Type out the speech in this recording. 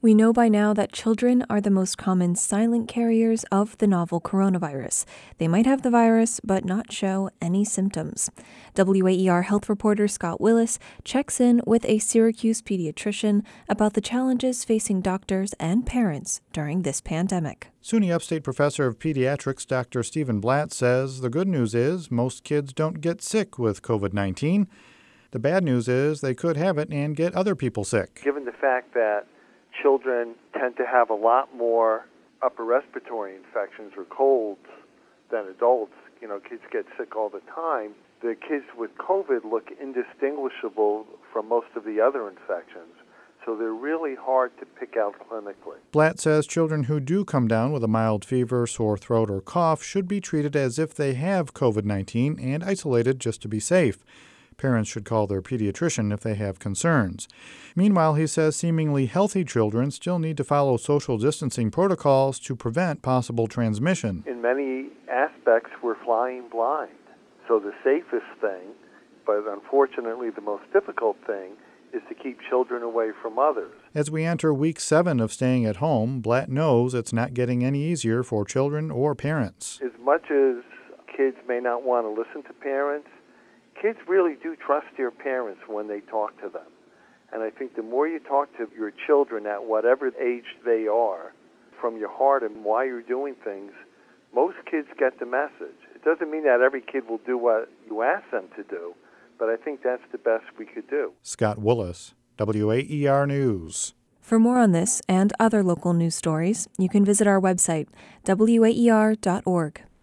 We know by now that children are the most common silent carriers of the novel coronavirus. They might have the virus, but not show any symptoms. WAER health reporter Scott Willis checks in with a Syracuse pediatrician about the challenges facing doctors and parents during this pandemic. SUNY Upstate Professor of Pediatrics Dr. Stephen Blatt says the good news is most kids don't get sick with COVID-19. The bad news is they could have it and get other people sick. Given the fact that children tend to have a lot more upper respiratory infections or colds than adults. Kids get sick all the time. The kids with COVID look indistinguishable from most of the other infections, so they're really hard to pick out clinically. Blatt says children who do come down with a mild fever, sore throat, or cough should be treated as if they have COVID-19 and isolated just to be safe. Parents should call their pediatrician if they have concerns. Meanwhile, he says seemingly healthy children still need to follow social distancing protocols to prevent possible transmission. In many aspects, we're flying blind. So the safest thing, but unfortunately the most difficult thing, is to keep children away from others. As we enter week 7 of staying at home, Blatt knows it's not getting any easier for children or parents. As much as kids may not want to listen to parents, kids really do trust their parents when they talk to them. And I think the more you talk to your children at whatever age they are, from your heart and why you're doing things, most kids get the message. It doesn't mean that every kid will do what you ask them to do, but I think that's the best we could do. Scott Willis, WAER News. For more on this and other local news stories, you can visit our website, waer.org.